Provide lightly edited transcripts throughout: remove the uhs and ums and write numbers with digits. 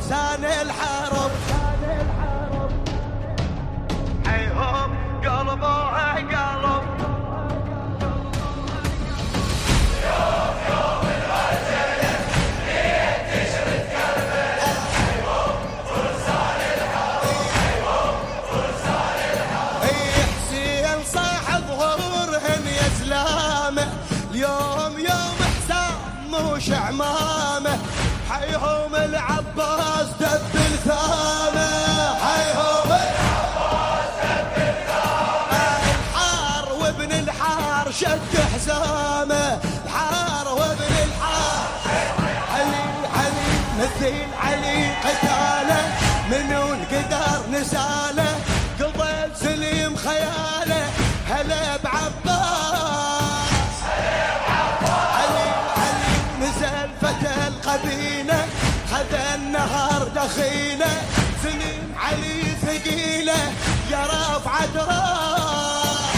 فرسان الحرب حيهم قلبوها قلب يوم يوم الرجل تشرد كربلاء حيهم فرسان الحرب حيهم فرسان الحرب حسين صاحب ظهورهن يا سلامه اليوم يوم حسام مش عمامه حيهم العباس دب الثامه حيهم العباس دب الثامه الحار وابن الحار شد حزامه الحار وابن الحار علي علي مثل علي قتاله منو قدر نساله قضى سليم خياله هلا بعباس علي علي نزل فتى القبيله خذ النهار دخيله سليم علي ثقيله يا رفعة راس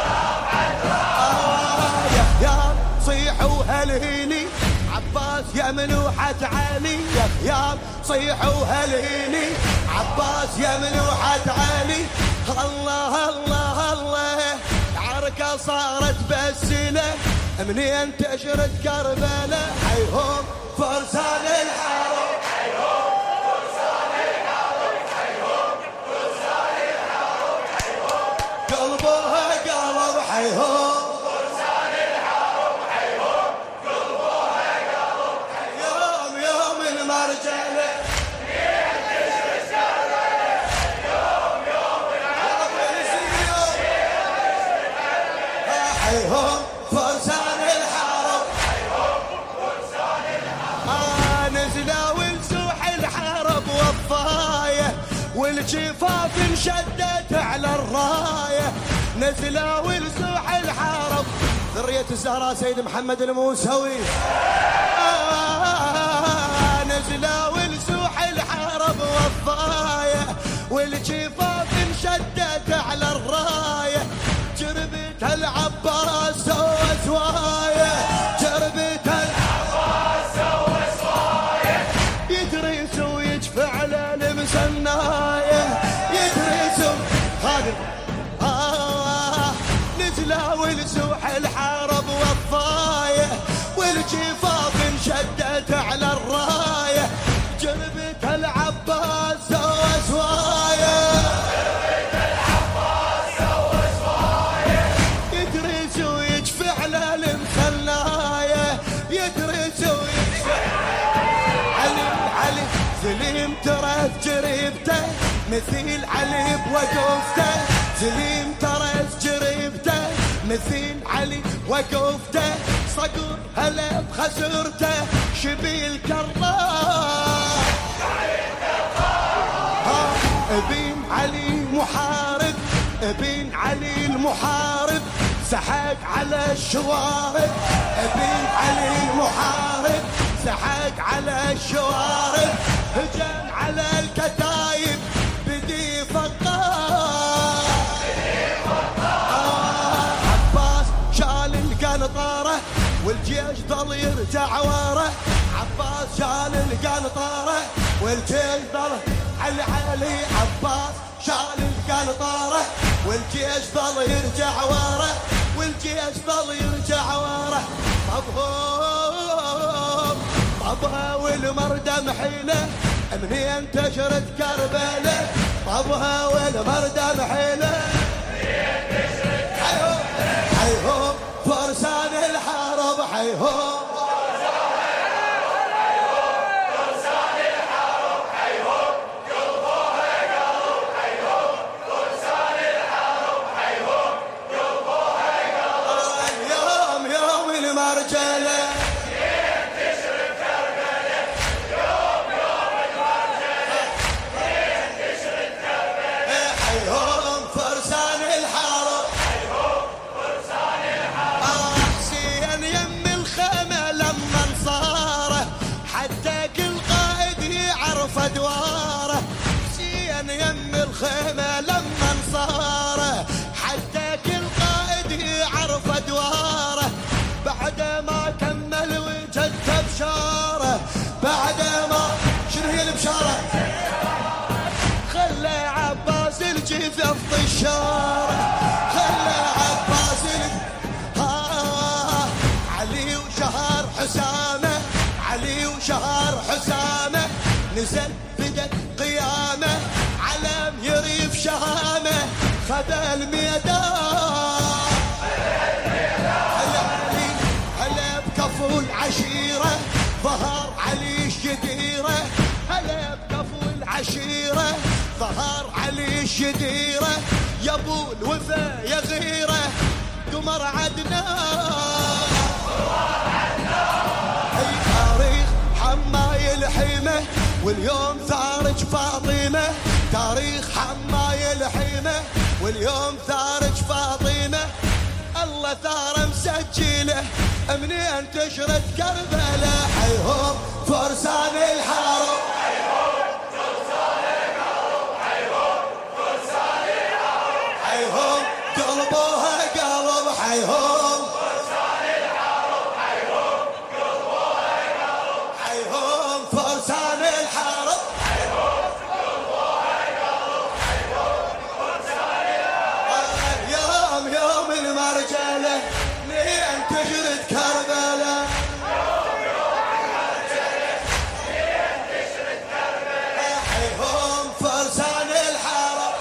يا صيحوا هالهيلي عباس يا منوحة علي يا صيحوا هالهيلي عباس يا منوحة علي الله الله الله العركة صارت بسيلة منين تشرد كربلاء حيهم فرسان الحرب حيهم فرسان الحرب حيهم فرسان الحرب حيهم قلبوها قلب حيهم فرسان الحرب حيهم قلبوها قلب يوم يوم المرجله حيهم فرسان الحرب حيهم فرسان الحرب نزلوا ولسوح الحرب وفايه والجفاف انشدت على الرايه نزلوا ولسوح الحرب ذرية الزهراء سيد محمد الموسوي نزلوا ولسوح الحرب وفايه والجفاف انشدت على الرايه جربت العباس سوى سوايه جربت العباس سوى سوايه يدرس ويجفع للمسنايه يدرس خادم نزلا ولسوح الحرب وفايه والجفاف انشدت على الرايه جربت العباس سوى سوايه سليم ترى جريبته مثيل علي بوقفته سليم ترى جريبته مثيل علي وقفته صقر هلا بخسرته شبيل كرار ابن علي محارب ابن علي المحارب سحق على الشوارب ابن علي المحارب سحق على الشوارب هجم على الكتايب بدي فقار عباس شال القنطارة والجيش ضل يرجع ورا عباس شال القنطارة والجيش ضل علي عباس شال القنطارة والجيش ضل يرجع ورا والجيش ضل يرجع ورا طبها والمردة محيلة منين تشرد كربلاء طبها والمردة محيلة منين تشرد كربلاء حيهم فرسان الحرب حيهم فرسان الحرب حيهم قلبوها قلب حيهم فرسان الحرب حيهم قلبوها قلب يوم يوم المرجله ادواره حسين يم الخيمه لما انصاره حتى كل قائد يعرف ادواره بعد ما كمل وجدت بشاره بعد ما شنو هي البشاره بضفط الشارع خلى عباس علي وشهر حسامه علي وشهر حسامه نزل بدت قيامه علم يريف شهامه خذ الميدان هلا بكفو العشيره ظهر علي الشديره هلا بكفو العشيره ظهر علي الشديره يا ابو الوفا يا غيره قمر عدنان اي تاريخ حماي الحيمه واليوم ثارج فاطمه تاريخ حماي الحيمه واليوم ثارج فاطمه الله ثار مسجله منين تشرد كربلاء حيهم فرسان الحرب حيهم قلبوها قلب حيهم فرسان الحرب حيهم قلبوها قلب حيهم فرسان الحرب حيهم قلبوها قلب حيهم فرسان الحرب يوم المرجله لين تجرد كربلاء حيهم فرسان الحرب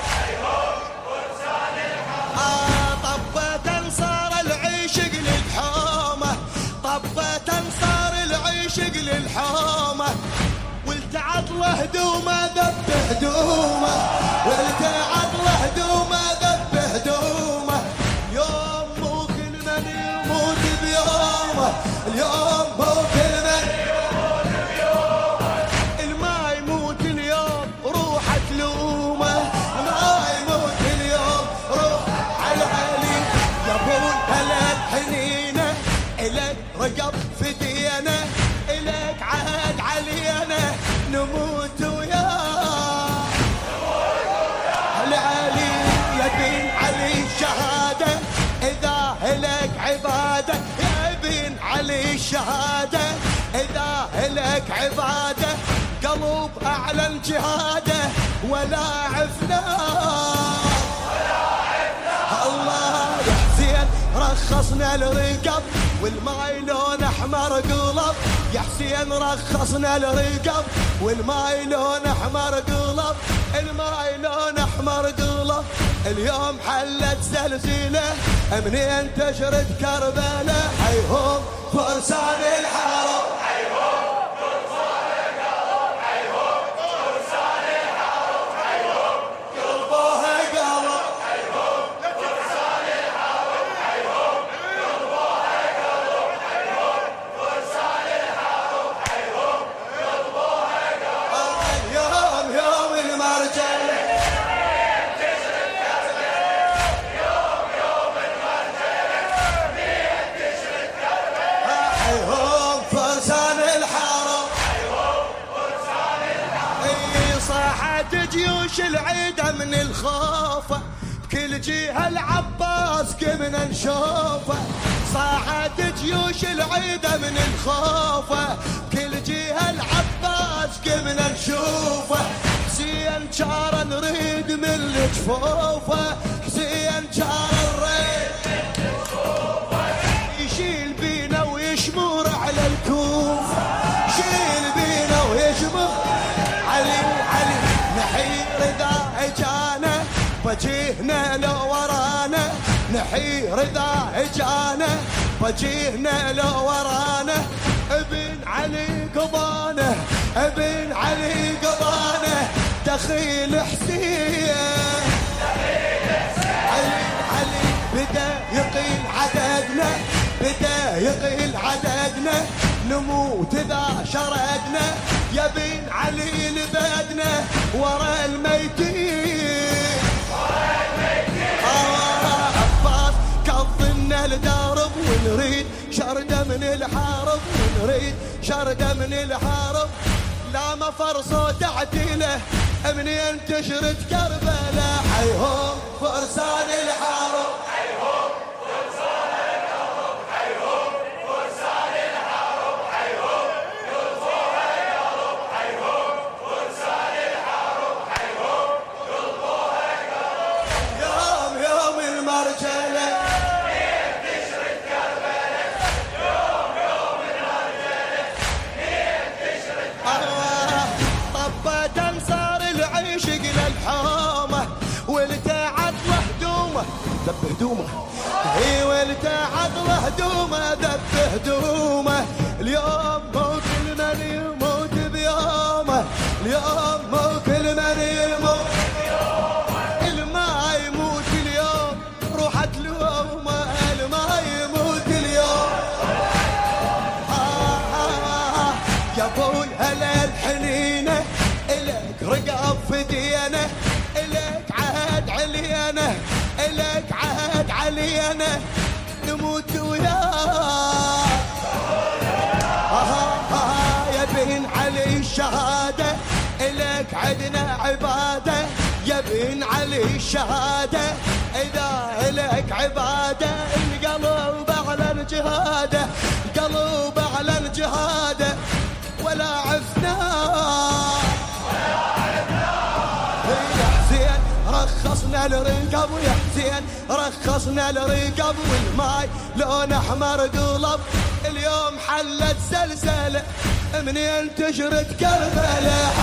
طبت انصار العشق للحومه طبت انصار العشق للحومه والتعط له هدومه ذب هدومه والتعط له هدومه ذب هدومه يوم مو كل من يموت بيومه اليوم مو كل من يموت بيومه الما يموت اليوم روح تلومه ما يموت اليوم روح على علي يا ابو البلد حنينه الك رقب فدينا الك عهد علينا نموت وياه العلي يبين علي الشهاده اذا هلك عباده يبين علي الشهاده اذا هلك عباده قلب اعلن جهاده ولا عفنا الله يا حسين رخصنا الرقب والماي لون احمر قلب يا حسين رخصنا الرقب والماي لون احمر قلب الماي لون احمر قلب اليوم حلت زلزله منين تشرد كربلاء حيهم فرسان الحرب حيهم فرسان الحرب حيهم فرسان الحرب حيهم قلبوها قلب حيهم فرسان الحرب حيهم قلبوها قلب حيهم فرسان الحرب حيهم قلبوها قلب يوم المرجله حيهم فرسان الحرب حيهم فرسان الحرب صاحت جيوش العيدة من الخوفة بكل جهة العباس قمنا نشوفه صاحت جيوش العيدة من الخوفة بكل جهة العباس قمنا نشوفه حسين جار نريد من الجفوفه حسين جار نريد يشيل بينا ويشمر على الكوفة شيل بينا ويشمر علي علي نحير إذا اجانا وجهنا لو ورانا نحير إذا اجانا وجهنا لو ورانا ابن علي قضانه ابن علي قضانه دخيل حسين علي علي بدا يقيل عددنا بدا يقيل عددنا نموت إذا شردنا يا بن علي لبدنا ورا الميتين عباس كظنا الدارب ونريد شردة من الحارب ونريد شردة من الحارب لا مفر صوت عديله منين تشرد كربلاء حيهم فرسان الحارب حيهم فرسان الحارب حيهم فرسان الحارب حيهم قلبوها قلب حيهم فرسان الحارب حيهم قلبوها قلب هدومه هي والتعب هدومه ذب هدومه اليوم مو كل من يموت بيومه اليوم مو كل من يموت بيومه الما يموت اليوم روحت لومه الما يموت اليوم يا ابوي هلا الحنينه الك رقب فدينه الك عهد علينا الك عهد علينا نموت وياك يا بن علي الشهاده الك عدنا عباده يا بن علي الشهاده اذا الك عباده القلب اعلن جهاده القلب اعلن جهاده ولا عفنا يا حسين رخصنا الرقب يا حسين رخصنا الرقب والماي لون احمر قلب اليوم حلت زلزله منين تشرد كربله